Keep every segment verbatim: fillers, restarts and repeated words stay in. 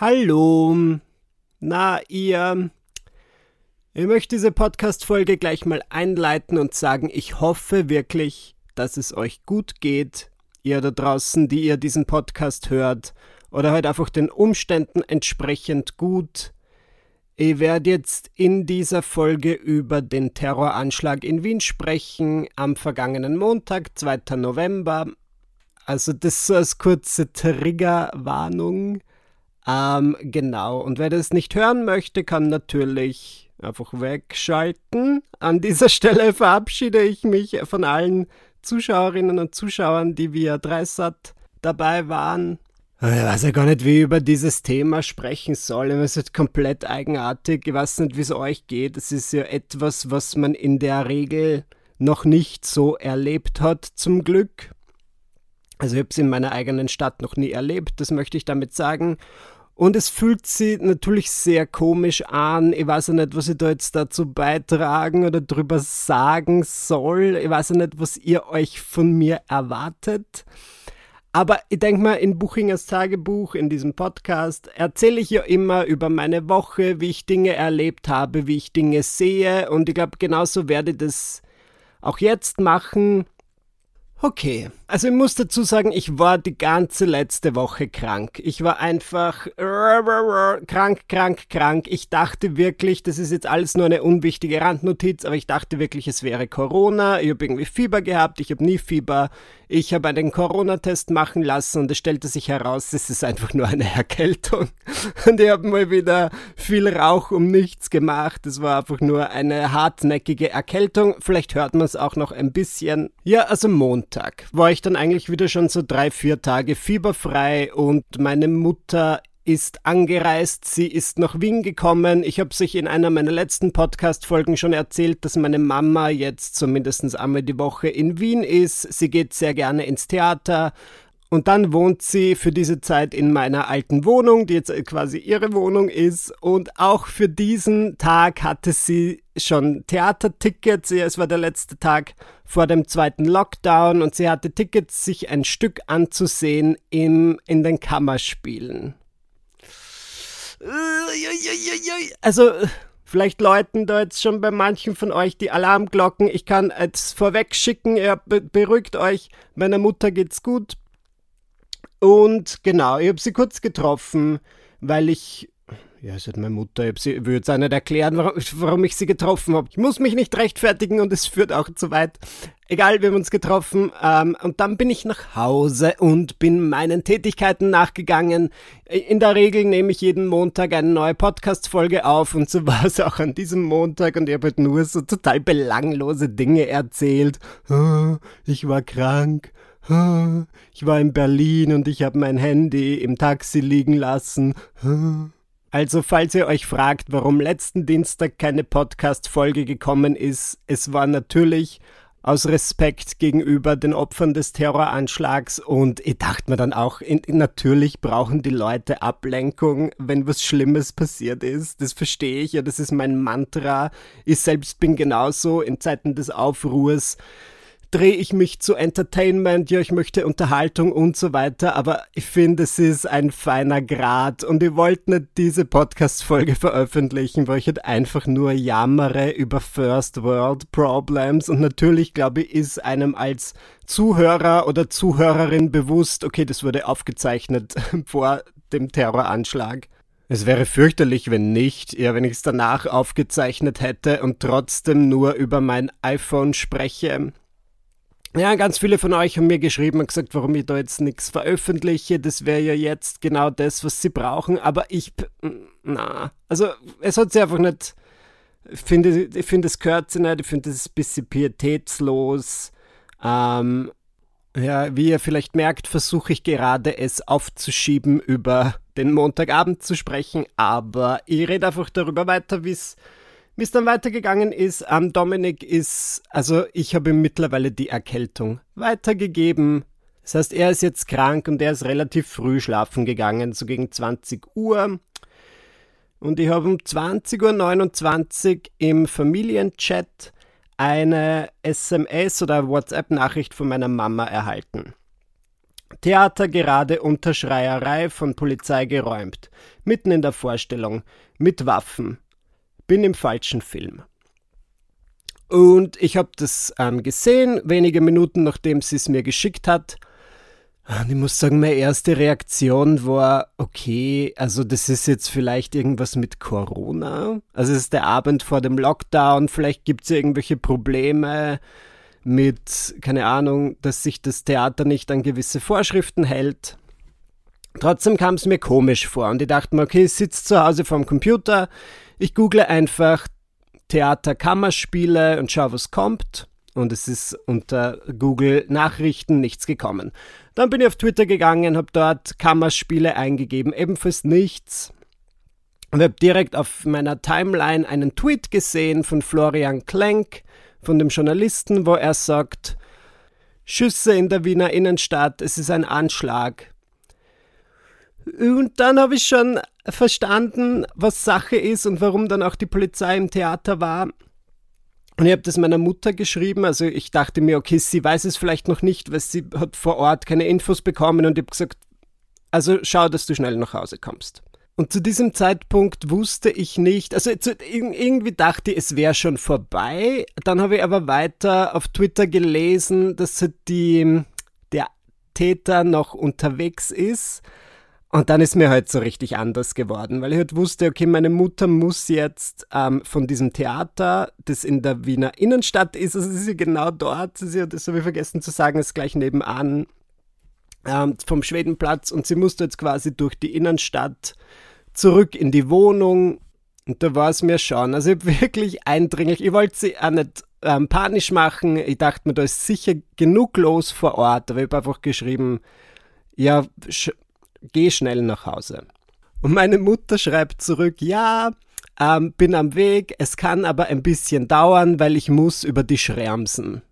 Hallo, na ihr, ich möchte diese Podcast-Folge gleich mal einleiten und sagen, ich hoffe wirklich, dass es euch gut geht, ihr da draußen, die ihr diesen Podcast hört, oder halt einfach den Umständen entsprechend gut. Ich werde jetzt in dieser Folge über den Terroranschlag in Wien sprechen, am vergangenen Montag, zweiten November. Also das so als kurze Triggerwarnung. Ähm, genau, und wer das nicht hören möchte, kann natürlich einfach wegschalten. An dieser Stelle verabschiede ich mich von allen Zuschauerinnen und Zuschauern, die via Dreisat dabei waren. Ich weiß ja gar nicht, wie ich über dieses Thema sprechen soll. Es ist komplett eigenartig. Ich weiß nicht, wie es euch geht. Es ist ja etwas, was man in der Regel noch nicht so erlebt hat, zum Glück. Also ich habe es in meiner eigenen Stadt noch nie erlebt, das möchte ich damit sagen. Und es fühlt sich natürlich sehr komisch an. Ich weiß ja nicht, was ich da jetzt dazu beitragen oder drüber sagen soll. Ich weiß ja nicht, was ihr euch von mir erwartet. Aber ich denke mal, in Buchingers Tagebuch, in diesem Podcast, erzähle ich ja immer über meine Woche, wie ich Dinge erlebt habe, wie ich Dinge sehe. Und ich glaube, genauso werde ich das auch jetzt machen. Okay, also ich muss dazu sagen, ich war die ganze letzte Woche krank. Ich war einfach krank, krank, krank. Ich dachte wirklich, das ist jetzt alles nur eine unwichtige Randnotiz, aber ich dachte wirklich, es wäre Corona. Ich habe irgendwie Fieber gehabt, ich habe nie Fieber. Ich habe einen Corona-Test machen lassen und es stellte sich heraus, es ist einfach nur eine Erkältung. Und ich habe mal wieder viel Rauch um nichts gemacht. Es war einfach nur eine hartnäckige Erkältung. Vielleicht hört man es auch noch ein bisschen. Ja, also Montag war ich dann eigentlich wieder schon so drei, vier Tage fieberfrei und meine Mutter ist angereist, sie ist nach Wien gekommen. Ich habe es euch in einer meiner letzten Podcast-Folgen schon erzählt, dass meine Mama jetzt zumindest einmal die Woche in Wien ist. Sie geht sehr gerne ins Theater. Und dann wohnt sie für diese Zeit in meiner alten Wohnung, die jetzt quasi ihre Wohnung ist. Und auch für diesen Tag hatte sie schon Theatertickets. Es war der letzte Tag vor dem zweiten Lockdown und sie hatte Tickets, sich ein Stück anzusehen im, in den Kammerspielen. Also, vielleicht läuten da jetzt schon bei manchen von euch die Alarmglocken. Ich kann jetzt vorweg schicken, ihr be- beruhigt euch, meiner Mutter geht's gut. Und genau, ich habe sie kurz getroffen, weil ich, ja, es ist meine Mutter, ich, hab sie, ich will jetzt auch nicht erklären, warum, warum ich sie getroffen habe. Ich muss mich nicht rechtfertigen und es führt auch zu weit. Egal, wir haben uns getroffen ähm, und dann bin ich nach Hause und bin meinen Tätigkeiten nachgegangen. In der Regel nehme ich jeden Montag eine neue Podcast-Folge auf und so war es auch an diesem Montag und ich habe halt nur so total belanglose Dinge erzählt. Oh, ich war krank. Ich war in Berlin und ich habe mein Handy im Taxi liegen lassen. Also falls ihr euch fragt, warum letzten Dienstag keine Podcast-Folge gekommen ist, es war natürlich aus Respekt gegenüber den Opfern des Terroranschlags und ich dachte mir dann auch, in, natürlich brauchen die Leute Ablenkung, wenn was Schlimmes passiert ist. Das verstehe ich ja, das ist mein Mantra. Ich selbst bin genauso in Zeiten des Aufruhrs. Drehe ich mich zu Entertainment, ja, ich möchte Unterhaltung und so weiter, aber ich finde, es ist ein feiner Grat und ich wollte nicht diese Podcast-Folge veröffentlichen, weil ich halt einfach nur jammere über First World Problems und natürlich, glaube ich, ist einem als Zuhörer oder Zuhörerin bewusst, okay, das wurde aufgezeichnet vor dem Terroranschlag. Es wäre fürchterlich, wenn nicht, eher wenn ich es danach aufgezeichnet hätte und trotzdem nur über mein iPhone spreche. Ja, ganz viele von euch haben mir geschrieben und gesagt, warum ich da jetzt nichts veröffentliche. Das wäre ja jetzt genau das, was sie brauchen. Aber ich, na, also es hat sie einfach nicht, ich finde, ich finde es gehört sie nicht, ich finde es ein bisschen pietätslos. Ähm, ja, wie ihr vielleicht merkt, versuche ich gerade es aufzuschieben, über den Montagabend zu sprechen. Aber ich rede einfach darüber weiter, wie es Wie es dann weitergegangen ist, ähm, Dominik ist, also ich habe ihm mittlerweile die Erkältung weitergegeben. Das heißt, er ist jetzt krank und er ist relativ früh schlafen gegangen, so gegen zwanzig Uhr. Und ich habe um zwanzig Uhr neunundzwanzig im Familienchat eine S M S oder WhatsApp-Nachricht von meiner Mama erhalten. Theater gerade unter Schreierei von Polizei geräumt. Mitten in der Vorstellung. Mit Waffen. Bin im falschen Film. Und ich habe das ähm, gesehen, wenige Minuten nachdem sie es mir geschickt hat. Und ich muss sagen, meine erste Reaktion war, okay, also das ist jetzt vielleicht irgendwas mit Corona. Also es ist der Abend vor dem Lockdown, vielleicht gibt es irgendwelche Probleme mit, keine Ahnung, dass sich das Theater nicht an gewisse Vorschriften hält. Trotzdem kam es mir komisch vor und ich dachte mir, okay, ich sitze zu Hause vorm Computer, ich google einfach Theater-Kammerspiele und schau, was kommt. Und es ist unter Google Nachrichten nichts gekommen. Dann bin ich auf Twitter gegangen, habe dort Kammerspiele eingegeben, ebenfalls nichts. Und habe direkt auf meiner Timeline einen Tweet gesehen von Florian Klenk, von dem Journalisten, wo er sagt, Schüsse in der Wiener Innenstadt, es ist ein Anschlag. Und dann habe ich schon verstanden, was Sache ist und warum dann auch die Polizei im Theater war. Und ich habe das meiner Mutter geschrieben, also ich dachte mir, okay, sie weiß es vielleicht noch nicht, weil sie hat vor Ort keine Infos bekommen und ich habe gesagt, also schau, dass du schnell nach Hause kommst. Und zu diesem Zeitpunkt wusste ich nicht, also zu, irgendwie dachte ich, es wäre schon vorbei. Dann habe ich aber weiter auf Twitter gelesen, dass die, der Täter noch unterwegs ist. Und dann ist mir halt so richtig anders geworden, weil ich halt wusste, okay, meine Mutter muss jetzt ähm, von diesem Theater, das in der Wiener Innenstadt ist, also sie ist genau dort, sie hat, das habe ich vergessen zu sagen, ist gleich nebenan ähm, vom Schwedenplatz und sie musste jetzt quasi durch die Innenstadt zurück in die Wohnung und da war es mir schon, also ich habe wirklich eindringlich, ich wollte sie auch nicht ähm, panisch machen, ich dachte mir, da ist sicher genug los vor Ort, aber ich habe einfach geschrieben, ja, sch- geh schnell nach Hause. Und meine Mutter schreibt zurück, ja, ähm, bin am Weg, es kann aber ein bisschen dauern, weil ich muss über die Schramsen.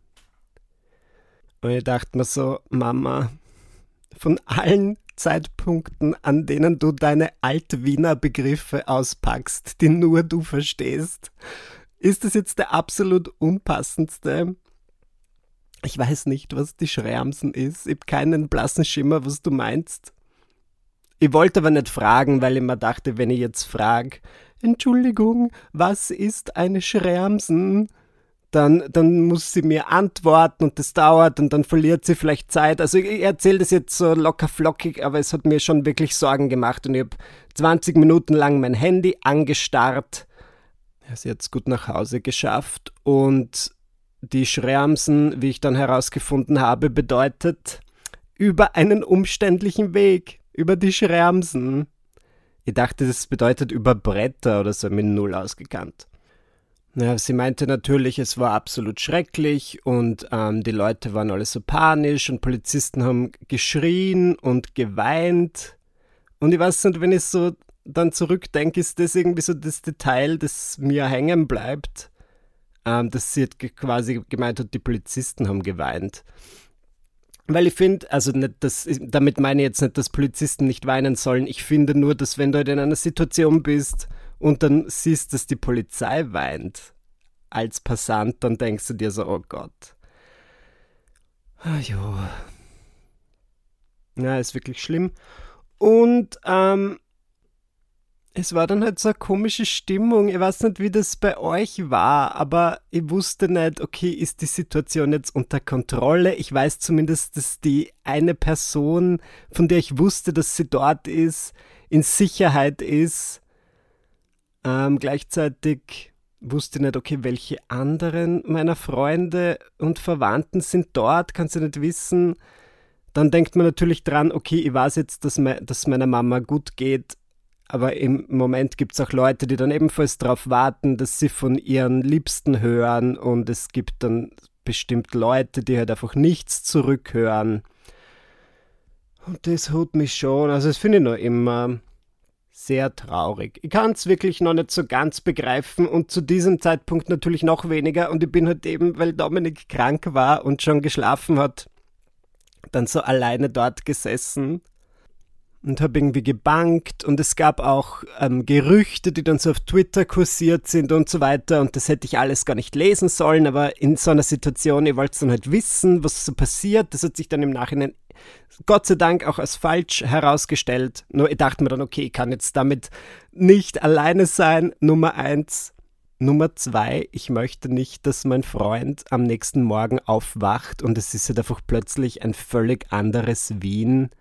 Und ich dachte mir so, Mama, von allen Zeitpunkten, an denen du deine Alt-Wiener Begriffe auspackst, die nur du verstehst, ist das jetzt der absolut unpassendste? Ich weiß nicht, was die Schramsen ist, ich habe keinen blassen Schimmer, was du meinst. Ich wollte aber nicht fragen, weil ich mir dachte, wenn ich jetzt frage, Entschuldigung, was ist eine Schramsen? Dann, dann muss sie mir antworten und das dauert und dann verliert sie vielleicht Zeit. Also ich erzähle das jetzt so locker flockig, aber es hat mir schon wirklich Sorgen gemacht und ich habe zwanzig Minuten lang mein Handy angestarrt. Ja, sie hat es gut nach Hause geschafft und die Schramsen, wie ich dann herausgefunden habe, bedeutet über einen umständlichen Weg. Über die Schramsen. Ich dachte, das bedeutet über Bretter oder so, mit null ausgekannt. Ja, sie meinte natürlich, es war absolut schrecklich und ähm, die Leute waren alle so panisch und Polizisten haben geschrien und geweint. Und ich weiß nicht, wenn ich so dann zurückdenke, ist das irgendwie so das Detail, das mir hängen bleibt, ähm, dass sie quasi gemeint hat, die Polizisten haben geweint. Weil ich finde, also nicht, dass, damit meine ich jetzt nicht, dass Polizisten nicht weinen sollen. Ich finde nur, dass wenn du halt in einer Situation bist und dann siehst, dass die Polizei weint als Passant, dann denkst du dir so, oh Gott. Ah, jo. Ja, ist wirklich schlimm. Und ähm, es war dann halt so eine komische Stimmung. Ich weiß nicht, wie das bei euch war, aber ich wusste nicht, okay, ist die Situation jetzt unter Kontrolle? Ich weiß zumindest, dass die eine Person, von der ich wusste, dass sie dort ist, in Sicherheit ist. Ähm, gleichzeitig wusste ich nicht, okay, welche anderen meiner Freunde und Verwandten sind dort, kannst du nicht wissen. Dann denkt man natürlich dran, okay, ich weiß jetzt, dass, me- dass meiner Mama gut geht, aber im Moment gibt es auch Leute, die dann ebenfalls darauf warten, dass sie von ihren Liebsten hören und es gibt dann bestimmt Leute, die halt einfach nichts zurückhören. Und das haut mich schon, also das finde ich noch immer sehr traurig. Ich kann es wirklich noch nicht so ganz begreifen und zu diesem Zeitpunkt natürlich noch weniger und ich bin halt eben, weil Dominik krank war und schon geschlafen hat, dann so alleine dort gesessen und habe irgendwie gebankt und es gab auch ähm, Gerüchte, die dann so auf Twitter kursiert sind und so weiter und das hätte ich alles gar nicht lesen sollen, aber in so einer Situation, ich wollte dann halt wissen, was so passiert, das hat sich dann im Nachhinein Gott sei Dank auch als falsch herausgestellt. Nur ich dachte mir dann, okay, ich kann jetzt damit nicht alleine sein. Nummer eins. Nummer zwei, ich möchte nicht, dass mein Freund am nächsten Morgen aufwacht und es ist halt einfach plötzlich ein völlig anderes Wien.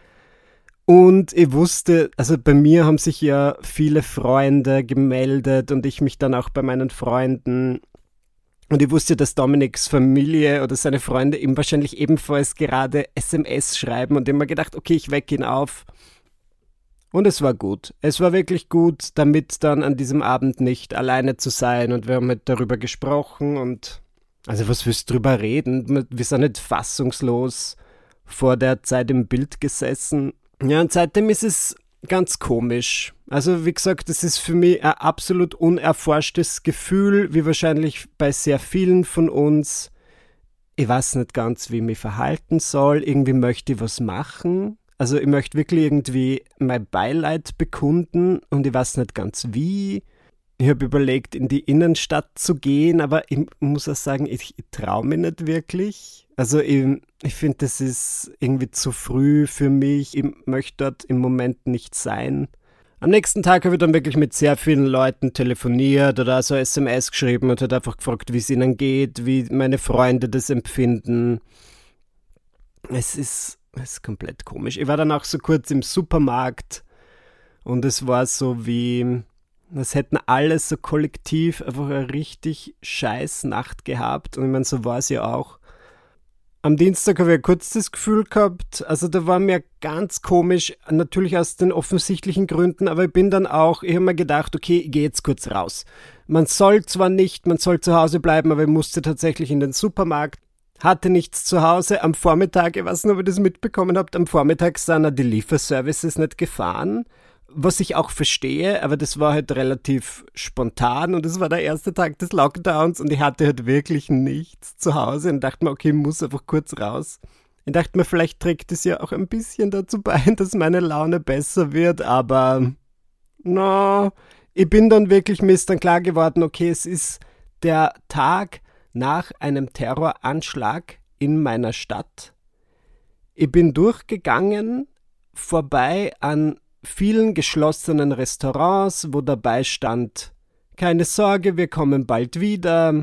Und ich wusste, also bei mir haben sich ja viele Freunde gemeldet und ich mich dann auch bei meinen Freunden. Und ich wusste, dass Dominiks Familie oder seine Freunde ihm wahrscheinlich ebenfalls gerade S M S schreiben und immer gedacht, okay, ich wecke ihn auf. Und es war gut. Es war wirklich gut, damit dann an diesem Abend nicht alleine zu sein. Und wir haben halt darüber gesprochen und also was willst du drüber reden? Wir sind nicht fassungslos vor der Zeit im Bild gesessen. Ja, und seitdem ist es ganz komisch. Also wie gesagt, das ist für mich ein absolut unerforschtes Gefühl, wie wahrscheinlich bei sehr vielen von uns. Ich weiß nicht ganz, wie ich mich verhalten soll. Irgendwie möchte ich was machen. Also ich möchte wirklich irgendwie mein Beileid bekunden und ich weiß nicht ganz wie. Ich habe überlegt, in die Innenstadt zu gehen, aber ich muss auch sagen, ich, ich traue mich nicht wirklich. Also ich, ich finde, das ist irgendwie zu früh für mich. Ich möchte dort im Moment nicht sein. Am nächsten Tag habe ich dann wirklich mit sehr vielen Leuten telefoniert oder also S M S geschrieben und habe einfach gefragt, wie es ihnen geht, wie meine Freunde das empfinden. Es ist... Das ist komplett komisch. Ich war dann auch so kurz im Supermarkt und es war so wie, als hätten alle so kollektiv einfach eine richtig scheiß Nacht gehabt. Und ich meine, so war es ja auch. Am Dienstag habe ich kurz das Gefühl gehabt, also da war mir ganz komisch, natürlich aus den offensichtlichen Gründen, aber ich bin dann auch, ich habe mir gedacht, okay, ich gehe jetzt kurz raus. Man soll zwar nicht, man soll zu Hause bleiben, aber ich musste tatsächlich in den Supermarkt. Hatte nichts zu Hause. Am Vormittag, ich weiß nicht, ob ihr das mitbekommen habt, am Vormittag sind die Lieferservices nicht gefahren, was ich auch verstehe, aber das war halt relativ spontan und das war der erste Tag des Lockdowns und ich hatte halt wirklich nichts zu Hause und dachte mir, okay, ich muss einfach kurz raus. Ich dachte mir, vielleicht trägt es ja auch ein bisschen dazu bei, dass meine Laune besser wird, aber no, ich bin dann wirklich, mir ist dann klar geworden, okay, es ist der Tag nach einem Terroranschlag in meiner Stadt. Ich bin durchgegangen, vorbei an vielen geschlossenen Restaurants, wo dabei stand, keine Sorge, wir kommen bald wieder.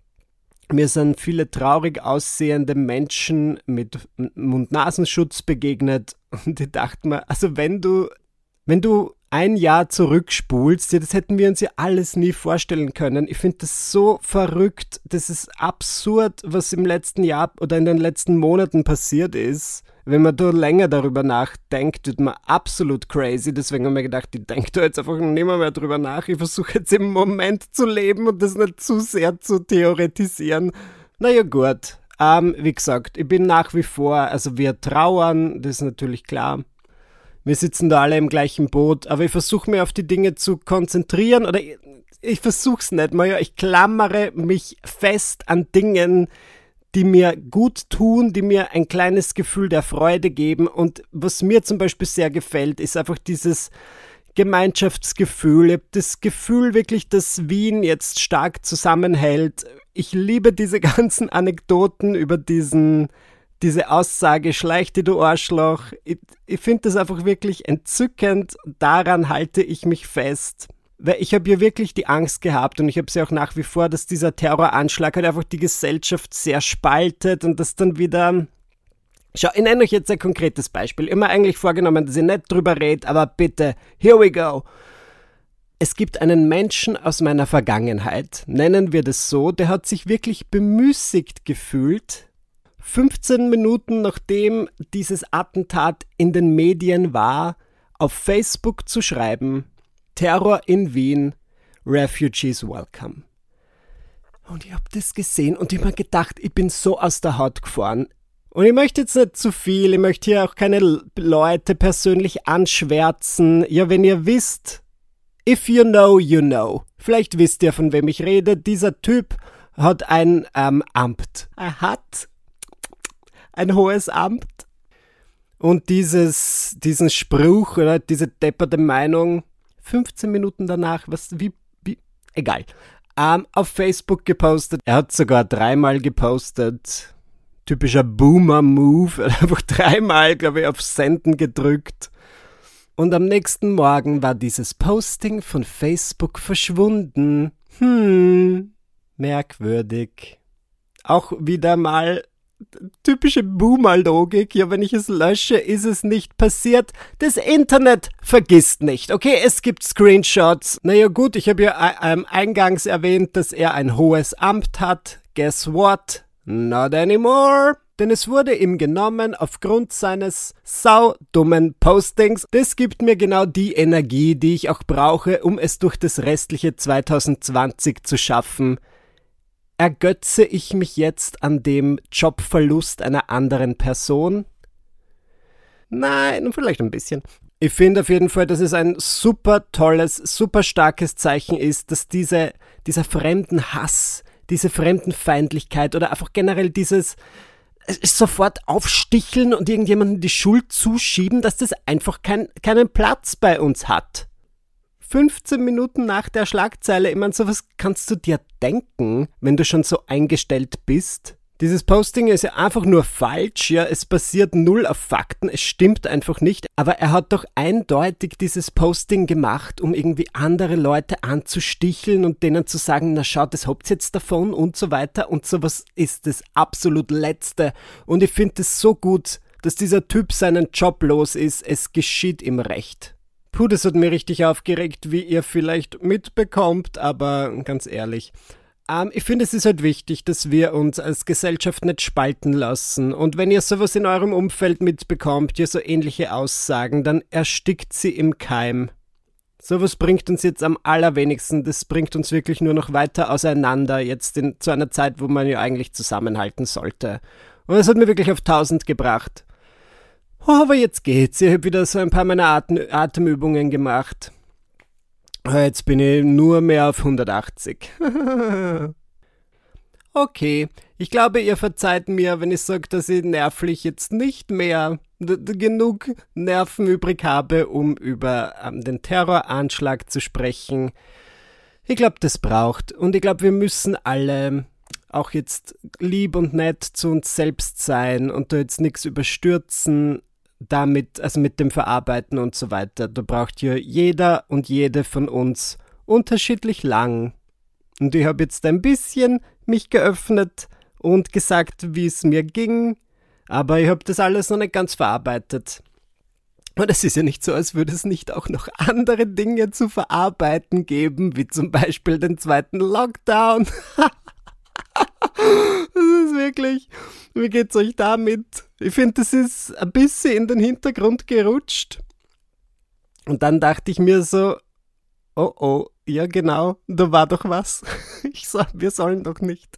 Mir sind viele traurig aussehende Menschen mit Mund-Nasenschutz begegnet und ich dachte mir, also wenn du, wenn du ein Jahr zurückspulst, ja, das hätten wir uns ja alles nie vorstellen können. Ich finde das so verrückt, das ist absurd, was im letzten Jahr oder in den letzten Monaten passiert ist. Wenn man da länger darüber nachdenkt, wird man absolut crazy. Deswegen habe ich mir gedacht, ich denke da jetzt einfach nicht mehr, mehr drüber nach. Ich versuche jetzt im Moment zu leben und das nicht zu sehr zu theoretisieren. Naja gut, ähm, wie gesagt, ich bin nach wie vor, also wir trauern, das ist natürlich klar. Wir sitzen da alle im gleichen Boot, aber ich versuche mich auf die Dinge zu konzentrieren oder ich, ich versuche es nicht mal, ja, ich klammere mich fest an Dingen, die mir gut tun, die mir ein kleines Gefühl der Freude geben und was mir zum Beispiel sehr gefällt, ist einfach dieses Gemeinschaftsgefühl. Ich habe das Gefühl wirklich, dass Wien jetzt stark zusammenhält. Ich liebe diese ganzen Anekdoten über diesen Diese Aussage, schleich dir, du Arschloch, ich, ich finde das einfach wirklich entzückend, daran halte ich mich fest. Weil ich habe ja wirklich die Angst gehabt und ich habe sie auch nach wie vor, dass dieser Terroranschlag halt einfach die Gesellschaft sehr spaltet und das dann wieder... Schau, ich nenne euch jetzt ein konkretes Beispiel. Immer eigentlich vorgenommen, dass ich nicht drüber rede, aber bitte, here we go. Es gibt einen Menschen aus meiner Vergangenheit, nennen wir das so, der hat sich wirklich bemüßigt gefühlt, fünfzehn Minuten nachdem dieses Attentat in den Medien war, auf Facebook zu schreiben, Terror in Wien, Refugees welcome. Und ich habe das gesehen und ich habe mir gedacht, ich bin so aus der Haut gefahren. Und ich möchte jetzt nicht zu viel, ich möchte hier auch keine Leute persönlich anschwärzen. Ja, wenn ihr wisst, if you know, you know. Vielleicht wisst ihr, von wem ich rede. Dieser Typ hat ein ähm, Amt. Er hat ein hohes Amt. Und dieses, diesen Spruch oder diese depperte Meinung, fünfzehn Minuten danach, was, wie, wie, egal, ähm, auf Facebook gepostet. Er hat sogar dreimal gepostet, typischer Boomer-Move. Er hat einfach dreimal, glaube ich, auf Senden gedrückt. Und am nächsten Morgen war dieses Posting von Facebook verschwunden. Hm, merkwürdig. Auch wieder mal typische Boomer-Logik. Ja, wenn ich es lösche, ist es nicht passiert. Das Internet vergisst nicht. Okay, es gibt Screenshots. Naja gut, ich habe ja ähm, eingangs erwähnt, dass er ein hohes Amt hat. Guess what? Not anymore. Denn es wurde ihm genommen aufgrund seines saudummen Postings. Das gibt mir genau die Energie, die ich auch brauche, um es durch das restliche zwanzig zwanzig zu schaffen. Ergötze ich mich jetzt an dem Jobverlust einer anderen Person? Nein, vielleicht ein bisschen. Ich finde auf jeden Fall, dass es ein super tolles, super starkes Zeichen ist, dass diese, dieser Fremdenhass, diese Fremdenfeindlichkeit oder einfach generell dieses sofort aufsticheln und irgendjemandem die Schuld zuschieben, dass das einfach kein, keinen Platz bei uns hat. fünfzehn Minuten nach der Schlagzeile, ich meine, sowas kannst du dir denken, wenn du schon so eingestellt bist. Dieses Posting ist ja einfach nur falsch, ja, es basiert null auf Fakten, es stimmt einfach nicht, aber er hat doch eindeutig dieses Posting gemacht, um irgendwie andere Leute anzusticheln und denen zu sagen, na schaut, das habt ihr jetzt davon und so weiter und sowas ist das absolut Letzte. Und ich finde es so gut, dass dieser Typ seinen Job los ist, es geschieht ihm recht. Puh, das hat mich richtig aufgeregt, wie ihr vielleicht mitbekommt, aber ganz ehrlich. Ähm, ich finde, es ist halt wichtig, dass wir uns als Gesellschaft nicht spalten lassen. Und wenn ihr sowas in eurem Umfeld mitbekommt, ihr so ähnliche Aussagen, dann erstickt sie im Keim. Sowas bringt uns jetzt am allerwenigsten, das bringt uns wirklich nur noch weiter auseinander, jetzt in, zu einer Zeit, wo man ja eigentlich zusammenhalten sollte. Und das hat mir wirklich auf tausend gebracht. Oh, aber jetzt geht's. Ich habe wieder so ein paar meiner Atem- Atemübungen gemacht. Jetzt bin ich nur mehr auf hundertachtzig. Okay, ich glaube, ihr verzeiht mir, wenn ich sage, dass ich nervlich jetzt nicht mehr d- d- genug Nerven übrig habe, um über ähm, den Terroranschlag zu sprechen. Ich glaube, das braucht. Und ich glaube, wir müssen alle auch jetzt lieb und nett zu uns selbst sein und da jetzt nichts überstürzen. Damit, also mit dem Verarbeiten und so weiter, da braucht ja jeder und jede von uns unterschiedlich lang. Und ich habe jetzt ein bisschen mich geöffnet und gesagt, wie es mir ging, aber ich habe das alles noch nicht ganz verarbeitet. Und es ist ja nicht so, als würde es nicht auch noch andere Dinge zu verarbeiten geben, wie zum Beispiel den zweiten Lockdown. Das ist wirklich, wie geht's euch damit? Ich finde, das ist ein bisschen in den Hintergrund gerutscht. Und dann dachte ich mir so, oh oh, ja genau, da war doch was. Ich sag, wir sollen doch nicht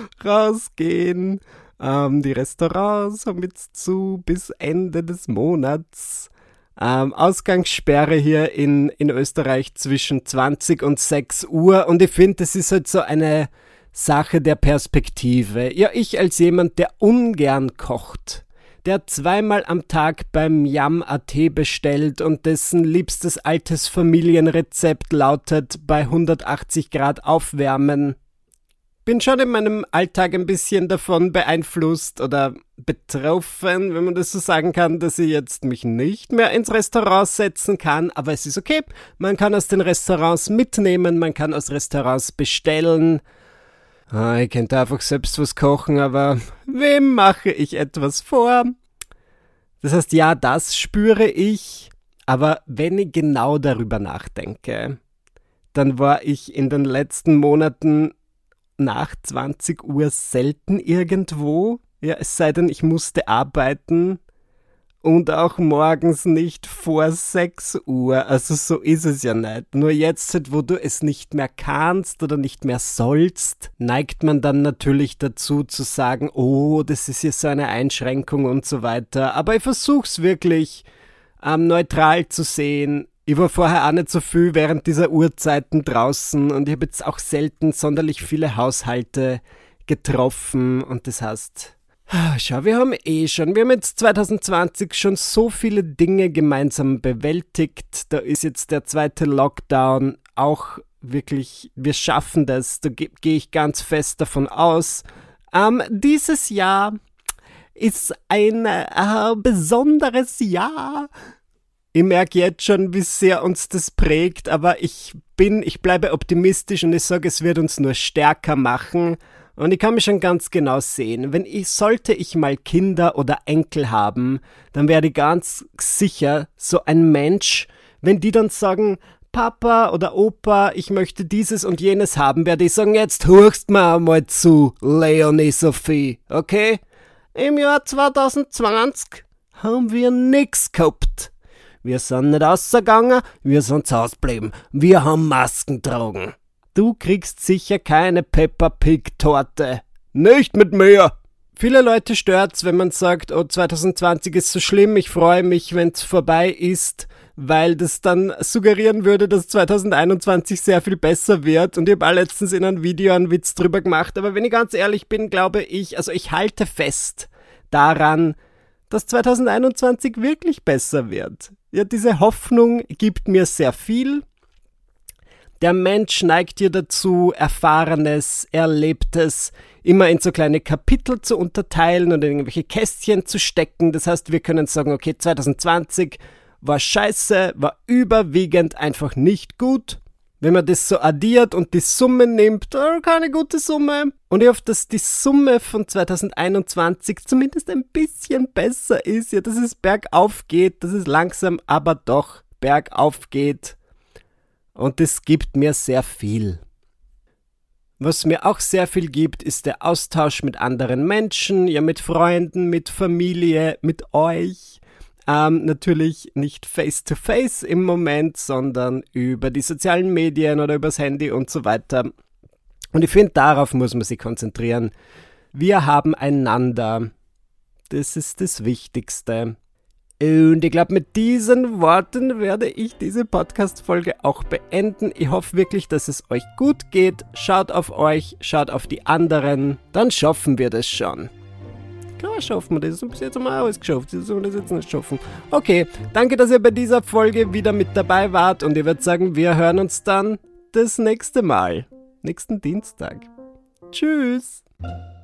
rausgehen. Ähm, die Restaurants haben jetzt zu bis Ende des Monats. Ähm, Ausgangssperre hier in, in Österreich zwischen zwanzig und sechs Uhr. Und ich finde, das ist halt so eine Sache der Perspektive. Ja, ich als jemand, der ungern kocht, der zweimal am Tag beim Yum punkt at bestellt und dessen liebstes altes Familienrezept lautet bei hundertachtzig Grad aufwärmen, bin schon in meinem Alltag ein bisschen davon beeinflusst oder betroffen, wenn man das so sagen kann, dass ich jetzt mich nicht mehr ins Restaurant setzen kann, aber es ist okay. Man kann aus den Restaurants mitnehmen, man kann aus Restaurants bestellen. Ah, ich könnte einfach selbst was kochen, aber wem mache ich etwas vor? Das heißt, ja, das spüre ich, aber wenn ich genau darüber nachdenke, dann war ich in den letzten Monaten nach zwanzig Uhr selten irgendwo. Ja, es sei denn, ich musste arbeiten und auch morgens nicht vor sechs Uhr. Also so ist es ja nicht. Nur jetzt, wo du es nicht mehr kannst oder nicht mehr sollst, neigt man dann natürlich dazu zu sagen, oh, das ist jetzt so eine Einschränkung und so weiter. Aber ich versuch's wirklich ähm, neutral zu sehen. Ich war vorher auch nicht so viel während dieser Uhrzeiten draußen und ich habe jetzt auch selten sonderlich viele Haushalte getroffen und das heißt, schau, wir haben eh schon, wir haben jetzt zwanzig zwanzig schon so viele Dinge gemeinsam bewältigt, da ist jetzt der zweite Lockdown auch wirklich, wir schaffen das, da ge- gehe ich ganz fest davon aus. Ähm, dieses Jahr ist ein äh, besonderes Jahr. Ich merke jetzt schon, wie sehr uns das prägt, aber ich bin, ich bleibe optimistisch und ich sage, es wird uns nur stärker machen. Und ich kann mich schon ganz genau sehen, wenn ich, sollte ich mal Kinder oder Enkel haben, dann werde ich ganz sicher so ein Mensch, wenn die dann sagen, Papa oder Opa, ich möchte dieses und jenes haben, werde ich sagen, jetzt hörst mir einmal zu, Leonie Sophie, okay? Im Jahr zwanzig zwanzig haben wir nix gehabt. Wir sind nicht rausgegangen, wir sind zu Hause geblieben. Wir haben Masken getragen. Du kriegst sicher keine Peppa Pig Torte. Nicht mit mir! Viele Leute stört's, wenn man sagt, oh, zwanzig zwanzig ist so schlimm, ich freue mich, wenn's vorbei ist, weil das dann suggerieren würde, dass zwanzig einundzwanzig sehr viel besser wird. Und ich habe auch letztens in einem Video einen Witz drüber gemacht. Aber wenn ich ganz ehrlich bin, glaube ich, also ich halte fest daran, dass zwanzig einundzwanzig wirklich besser wird. Ja, diese Hoffnung gibt mir sehr viel. Der Mensch neigt ja dazu, Erfahrenes, Erlebtes immer in so kleine Kapitel zu unterteilen und in irgendwelche Kästchen zu stecken. Das heißt, wir können sagen, okay, zwanzig zwanzig war scheiße, war überwiegend einfach nicht gut. Wenn man das so addiert und die Summe nimmt, oh, keine gute Summe. Und ich hoffe, dass die Summe von zwanzig einundzwanzig zumindest ein bisschen besser ist. Ja, dass es bergauf geht, dass es langsam aber doch bergauf geht. Und das gibt mir sehr viel. Was mir auch sehr viel gibt, ist der Austausch mit anderen Menschen, ja mit Freunden, mit Familie, mit euch. Ähm, natürlich nicht face-to-face im Moment, sondern über die sozialen Medien oder übers Handy und so weiter. Und ich finde, darauf muss man sich konzentrieren. Wir haben einander. Das ist das Wichtigste. Und ich glaube, mit diesen Worten werde ich diese Podcast-Folge auch beenden. Ich hoffe wirklich, dass es euch gut geht. Schaut auf euch, schaut auf die anderen. Dann schaffen wir das schon. Klar schaffen wir das. Bis jetzt haben wir alles geschafft. Das sollen wir das jetzt nicht schaffen. Okay, danke, dass ihr bei dieser Folge wieder mit dabei wart. Und ich würde sagen, wir hören uns dann das nächste Mal. Nächsten Dienstag. Tschüss.